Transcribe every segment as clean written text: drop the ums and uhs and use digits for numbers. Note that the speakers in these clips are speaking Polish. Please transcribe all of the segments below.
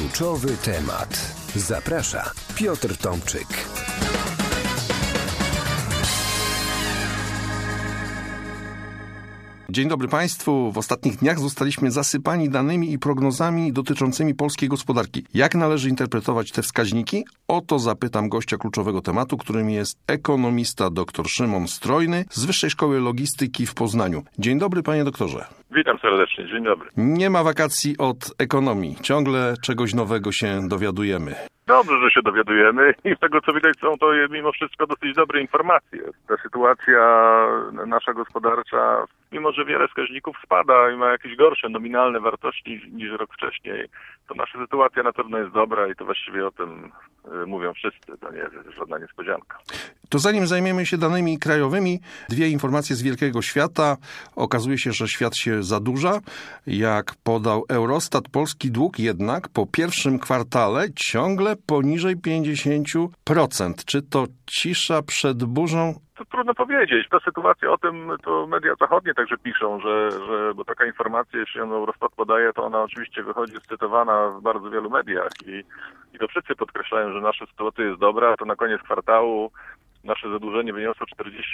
Kluczowy temat. Zaprasza Piotr Tomczyk. Dzień dobry Państwu. W ostatnich dniach zostaliśmy zasypani danymi i prognozami dotyczącymi polskiej gospodarki. Jak należy interpretować te wskaźniki? O to zapytam gościa kluczowego tematu, którym jest ekonomista dr Szymon Strojny z Wyższej Szkoły Logistyki w Poznaniu. Dzień dobry, panie doktorze. Witam serdecznie, dzień dobry. Nie ma wakacji od ekonomii. Ciągle czegoś nowego się dowiadujemy. Dobrze, że się dowiadujemy i z tego co widać są to mimo wszystko dosyć dobre informacje. Ta sytuacja nasza gospodarcza, mimo że wiele wskaźników spada i ma jakieś gorsze nominalne wartości niż rok wcześniej, to nasza sytuacja na pewno jest dobra i to właściwie o tym mówią wszyscy. To nie jest żadna niespodzianka. To zanim zajmiemy się danymi krajowymi, dwie informacje z wielkiego świata. Okazuje się, że świat się zadłuża. Jak podał Eurostat, polski dług jednak po pierwszym kwartale ciągle poniżej 50%. Czy to cisza przed burzą? To trudno powiedzieć. Ta sytuacja, o tym to media zachodnie także piszą, bo taka informacja, jeśli ją Eurostat podaje, to ona oczywiście wychodzi cytowana w bardzo wielu mediach i to wszyscy podkreślają, że nasza sytuacja jest dobra, a to na koniec kwartału nasze zadłużenie wyniosło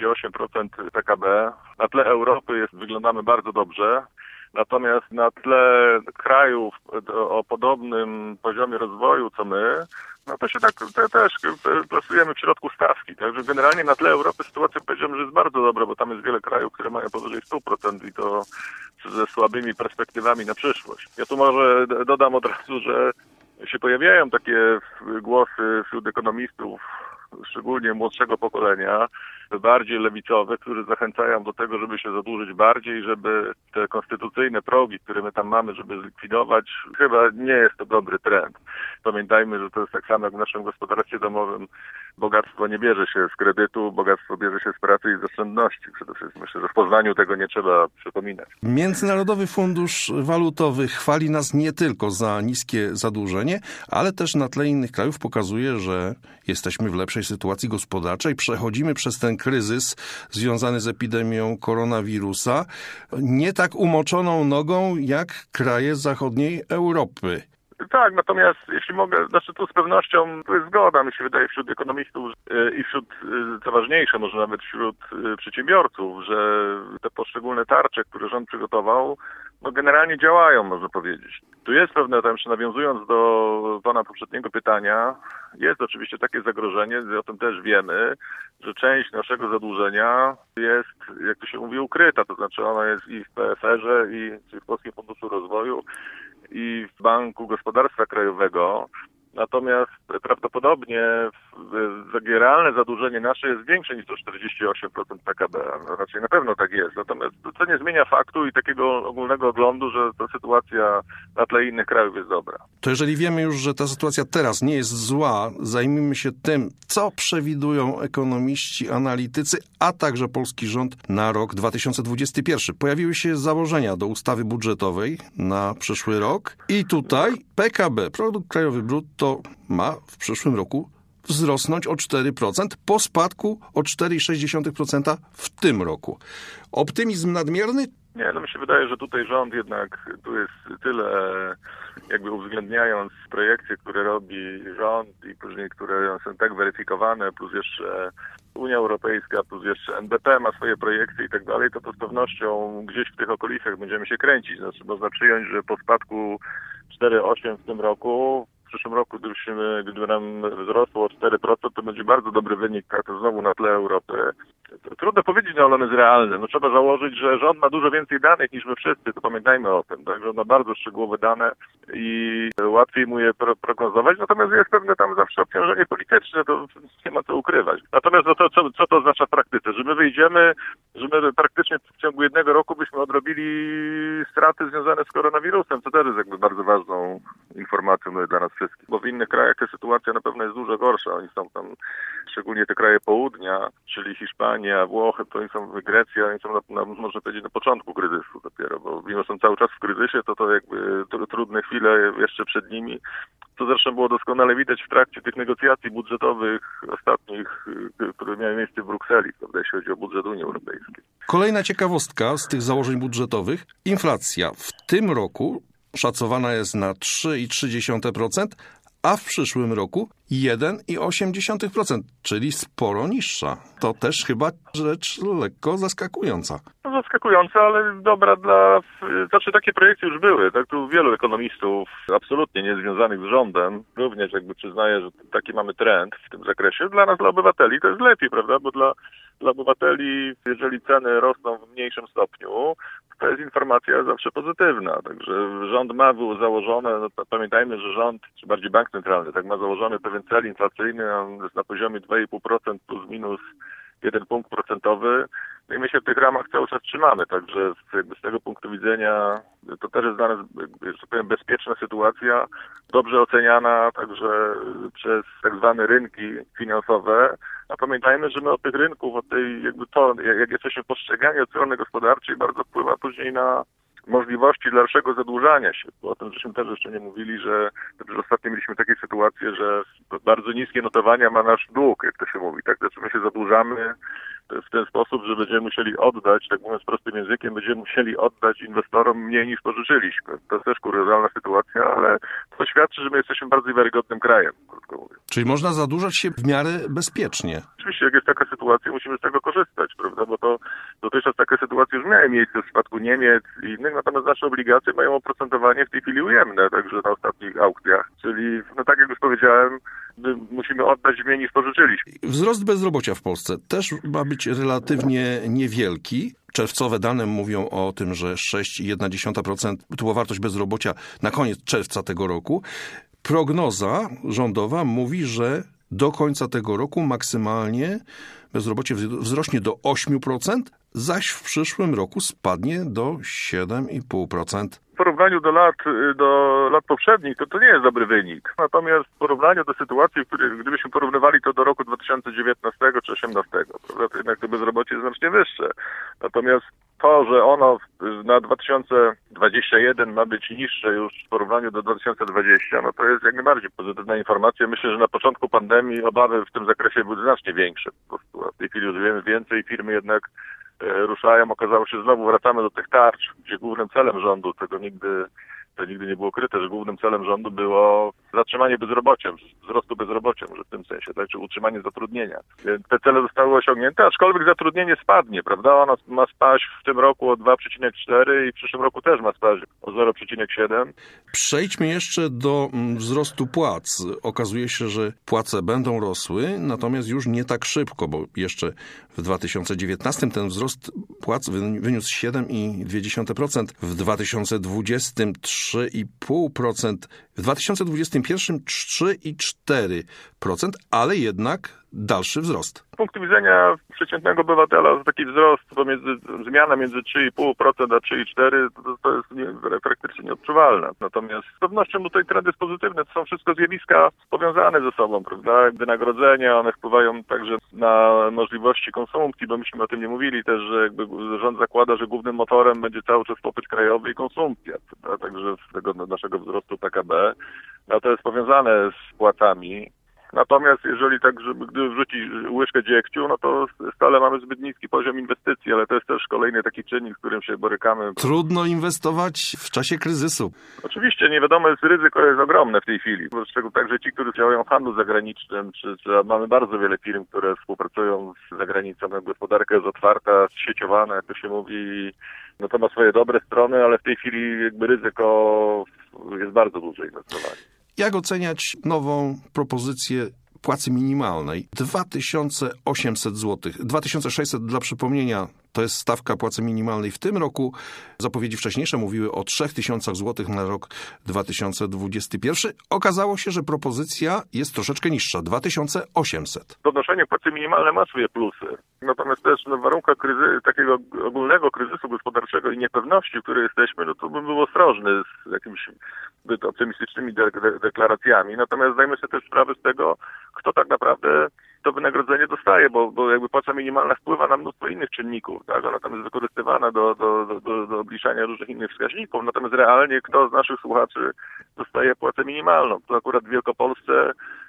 48% PKB. Na tle Europy wyglądamy bardzo dobrze. Natomiast na tle krajów o podobnym poziomie rozwoju co my, no to się tak też plasujemy w środku stawki. Także generalnie na tle Europy sytuacja, powiedziałbym, że jest bardzo dobra, bo tam jest wiele krajów, które mają powyżej 100% i to ze słabymi perspektywami na przyszłość. Ja tu może dodam od razu, że się pojawiają takie głosy wśród ekonomistów, szczególnie młodszego pokolenia, bardziej lewicowych, którzy zachęcają do tego, żeby się zadłużyć bardziej, żeby te konstytucyjne progi, które my tam mamy, żeby zlikwidować. Chyba nie jest to dobry trend. Pamiętajmy, że to jest tak samo jak w naszym gospodarstwie domowym. Bogactwo nie bierze się z kredytu, bogactwo bierze się z pracy i z oszczędności. Przede wszystkim myślę, że w Poznaniu tego nie trzeba przypominać. Międzynarodowy Fundusz Walutowy chwali nas nie tylko za niskie zadłużenie, ale też na tle innych krajów pokazuje, że jesteśmy w lepszej sytuacji gospodarczej. Przechodzimy przez ten kryzys związany z epidemią koronawirusa nie tak umoczoną nogą jak kraje zachodniej Europy. Tak, natomiast jeśli mogę, tu z pewnością tu jest zgoda, mi się wydaje, wśród ekonomistów i wśród, co ważniejsze, może nawet wśród przedsiębiorców, że te poszczególne tarcze, które rząd przygotował, no generalnie działają, można powiedzieć. Tu jest pewne, tam jeszcze nawiązując do pana poprzedniego pytania, jest oczywiście takie zagrożenie, o tym też wiemy, że część naszego zadłużenia jest, jak to się mówi, ukryta, to znaczy ona jest i w PFR-ze, czyli w Polskim Funduszu Rozwoju, i w Banku Gospodarstwa Krajowego. Natomiast prawdopodobnie realne zadłużenie nasze jest większe niż to 48% PKB. No raczej na pewno tak jest. Natomiast to nie zmienia faktu i takiego ogólnego oglądu, że ta sytuacja na tle innych krajów jest dobra. To jeżeli wiemy już, że ta sytuacja teraz nie jest zła, zajmijmy się tym, co przewidują ekonomiści, analitycy, a także polski rząd na rok 2021. Pojawiły się założenia do ustawy budżetowej na przyszły rok i tutaj PKB, produkt krajowy brutto, ma w przyszłym roku wzrosnąć o 4% po spadku o 4,6% w tym roku. Optymizm nadmierny? Nie, mi się wydaje, że tutaj rząd jednak, tu jest tyle, jakby uwzględniając projekcje, które robi rząd i później, które są tak weryfikowane, plus jeszcze Unia Europejska, plus jeszcze NBP ma swoje projekcje i tak dalej, to z pewnością gdzieś w tych okolicach będziemy się kręcić. Znaczy można przyjąć, że po spadku 4,8 w tym roku, w przyszłym roku, gdyby nam wzrosło o 4%, to będzie bardzo dobry wynik, tak to znowu na tle Europy. Trudno powiedzieć, ale on jest realny. Trzeba założyć, że rząd ma dużo więcej danych niż my wszyscy, to pamiętajmy o tym, tak? Rząd ma bardzo szczegółowe dane i łatwiej mu je prognozować, natomiast jest pewne tam zawsze obciążenie polityczne, to nie ma co ukrywać. Natomiast co to oznacza w praktyce? Że my wyjdziemy, że my praktycznie w ciągu jednego roku byśmy odrobili straty związane z koronawirusem, co też jest jakby bardzo ważną informacją dla nas wszystkich, bo w innych krajach ta sytuacja na pewno jest dużo gorsza. Oni są tam, szczególnie te kraje południa, czyli Hiszpania, Włochy, to oni są Grecja, oni są można powiedzieć na początku kryzysu dopiero, bo mimo że są cały czas w kryzysie, to jakby trudne chwile jeszcze przed nimi. To zresztą było doskonale widać w trakcie tych negocjacji budżetowych ostatnich, które miały miejsce w Brukseli, prawda, jeśli chodzi o budżet Unii Europejskiej. Kolejna ciekawostka z tych założeń budżetowych. Inflacja w tym roku szacowana jest na 3,3%, a w przyszłym roku 1,8%, czyli sporo niższa. To też chyba rzecz lekko zaskakująca. No, zaskakująca, ale dobra Znaczy takie projekcje już były. Tak, tu wielu ekonomistów absolutnie niezwiązanych z rządem również jakby przyznaje, że taki mamy trend w tym zakresie. Dla nas, dla obywateli to jest lepiej, prawda? Bo dla obywateli, jeżeli ceny rosną w mniejszym stopniu, to jest informacja zawsze pozytywna. Także rząd ma założone, pamiętajmy, że rząd, czy bardziej bank centralny, tak ma założony pewien cel inflacyjny, on jest na poziomie 2,5% plus minus 1 punkt procentowy. No i my się w tych ramach cały czas trzymamy, także z tego punktu widzenia to też jest dla nas, że tak powiem, bezpieczna sytuacja, dobrze oceniana także przez tak zwane rynki finansowe. A pamiętajmy, że my od tych rynków, od tej jakby to, jak jesteśmy postrzegani od strony gospodarczej, bardzo wpływa później na możliwości dalszego zadłużania się. Bo o tym żeśmy też jeszcze nie mówili, że ostatnio mieliśmy takie sytuacje, że bardzo niskie notowania ma nasz dług, jak to się mówi. Tak, znaczy my się zadłużamy w ten sposób, że będziemy musieli oddać, tak mówiąc prostym językiem, będziemy musieli oddać inwestorom mniej niż pożyczyliśmy. To jest też kuriozalna sytuacja, ale to świadczy, że my jesteśmy bardzo wiarygodnym krajem, krótko mówiąc. Czyli można zadłużać się w miarę bezpiecznie. Oczywiście, jak jest taka sytuacja, musimy z tego korzystać, prawda, bo to dotychczas takie sytuacje już miały miejsce w przypadku Niemiec i innych, natomiast nasze obligacje mają oprocentowanie w tej chwili ujemne, także na ostatnich aukcjach. Czyli, no tak jak już powiedziałem, musimy oddać mniej niż pożyczyliśmy. Wzrost bezrobocia w Polsce też ma być relatywnie niewielki. Czerwcowe dane mówią o tym, że 6,1% to była wartość bezrobocia na koniec czerwca tego roku. Prognoza rządowa mówi, że do końca tego roku maksymalnie bezrobocie wzrośnie do 8%, zaś w przyszłym roku spadnie do 7,5%. W porównaniu do lat poprzednich to nie jest dobry wynik. Natomiast w porównaniu do sytuacji, w której gdybyśmy porównywali to do roku 2019 czy 2018, prawda, to jednak to bezrobocie jest znacznie wyższe. Natomiast to, że ono na 2021 ma być niższe już w porównaniu do 2020, no to jest jak najbardziej pozytywna informacja. Myślę, że na początku pandemii obawy w tym zakresie były znacznie większe. Po prostu w tej chwili już wiemy więcej, firmy jednak ruszają. Okazało się, że znowu wracamy do tych tarcz, gdzie głównym celem rządu, to nigdy nie było ukryte, że głównym celem rządu było zatrzymanie bezrobocia, wzrostu bezrobocia, może w tym sensie, tak, czy utrzymanie zatrudnienia. Te cele zostały osiągnięte, aczkolwiek zatrudnienie spadnie, prawda? Ono ma spaść w tym roku o 2,4 i w przyszłym roku też ma spaść o 0,7. Przejdźmy jeszcze do wzrostu płac. Okazuje się, że płace będą rosły, natomiast już nie tak szybko, bo jeszcze w 2019 ten wzrost płac wyniósł 7,2%, w 2020 3,5%, w 2021 3,4%, ale jednak dalszy wzrost. Z punktu widzenia przeciętnego obywatela taki wzrost zmiana między 3,5% a 3,4% to jest praktycznie nieodczuwalne. Natomiast z pewnością tutaj trend jest pozytywny. To są wszystko zjawiska powiązane ze sobą, prawda? Wynagrodzenia, one wpływają także na możliwości konsumpcji, bo myśmy o tym nie mówili też, że jakby rząd zakłada, że głównym motorem będzie cały czas popyt krajowy i konsumpcja, prawda? Także z tego naszego wzrostu PKB. No to jest powiązane z płacami. Natomiast jeżeli tak, gdy wrzucić łyżkę dziegciu, no to stale mamy zbyt niski poziom inwestycji, ale to jest też kolejny taki czynnik, z którym się borykamy. Trudno inwestować w czasie kryzysu. Oczywiście, nie wiadomo, ryzyko jest ogromne w tej chwili. Szczególnie także ci, którzy działają w handlu zagranicznym, czy mamy bardzo wiele firm, które współpracują z zagranicą. Gospodarka jest otwarta, sieciowana, jak to się mówi. No to ma swoje dobre strony, ale w tej chwili jakby ryzyko jest bardzo duże inwestowanie. Jak oceniać nową propozycję płacy minimalnej? 2800 zł. 2600 dla przypomnienia to jest stawka płacy minimalnej w tym roku. Zapowiedzi wcześniejsze mówiły o 3000 zł na rok 2021. Okazało się, że propozycja jest troszeczkę niższa. 2800. Podnoszenie płacy minimalnej ma swoje plusy. Natomiast też w warunkach takiego ogólnego kryzysu gospodarczego i niepewności, w której jesteśmy, no to bym był ostrożny z jakimiś zbyt optymistycznymi deklaracjami. Natomiast zdajmy sobie też sprawę z tego, kto tak naprawdę to wynagrodzenie dostaje, bo jakby płaca minimalna wpływa na mnóstwo innych czynników, tak? Ona tam jest wykorzystywana do obliczania różnych innych wskaźników, natomiast realnie kto z naszych słuchaczy dostaje płacę minimalną? To akurat w Wielkopolsce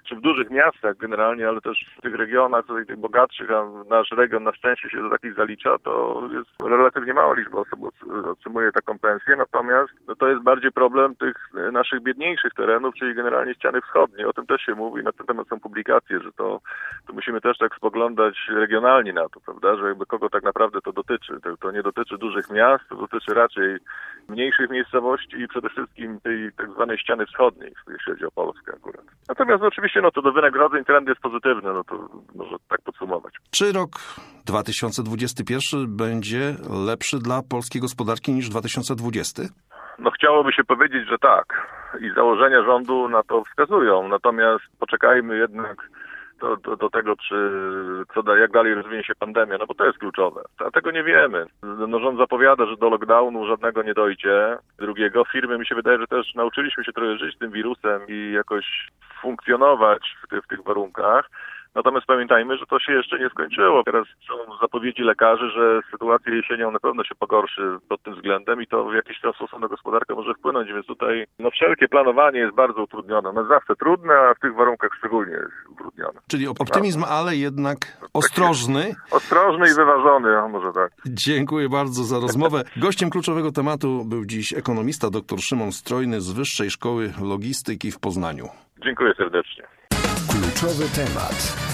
czy w dużych miastach generalnie, ale też w tych regionach, tutaj tych bogatszych, a nasz region na szczęście się do takich zalicza, to jest relatywnie mała liczba osób otrzymuje taką pensję, natomiast to jest bardziej problem tych naszych biedniejszych terenów, czyli generalnie ściany wschodniej. O tym też się mówi, na ten temat są publikacje, że to musimy też tak spoglądać regionalnie na to, prawda, że jakby kogo tak naprawdę to dotyczy. To nie dotyczy dużych miast, to dotyczy raczej mniejszych miejscowości i przede wszystkim tej tak zwanej ściany wschodniej, jeśli chodzi o Polskę akurat. Natomiast oczywiście to do wynagrodzeń trend jest pozytywny, to może tak podsumować. Czy rok 2021 będzie lepszy dla polskiej gospodarki niż 2020? Chciałoby się powiedzieć, że tak. I założenia rządu na to wskazują. Natomiast poczekajmy jednak do tego, jak dalej rozwinie się pandemia, bo to jest kluczowe. A tego nie wiemy. Rząd zapowiada, że do lockdownu żadnego nie dojdzie. Drugiego, firmy mi się wydaje, że też nauczyliśmy się trochę żyć z tym wirusem i jakoś funkcjonować w tych warunkach. Natomiast pamiętajmy, że to się jeszcze nie skończyło. Teraz są zapowiedzi lekarzy, że sytuacja jesienią na pewno się pogorszy pod tym względem i to w jakiś sposób na gospodarkę może wpłynąć, więc tutaj wszelkie planowanie jest bardzo utrudnione. Zawsze trudne, a w tych warunkach szczególnie jest utrudnione. Czyli optymizm, ale jednak ostrożny. Ostrożny i wyważony, może tak. Dziękuję bardzo za rozmowę. Gościem kluczowego tematu był dziś ekonomista dr Szymon Strojny z Wyższej Szkoły Logistyki w Poznaniu. Dziękuję serdecznie. Kluczowy temat.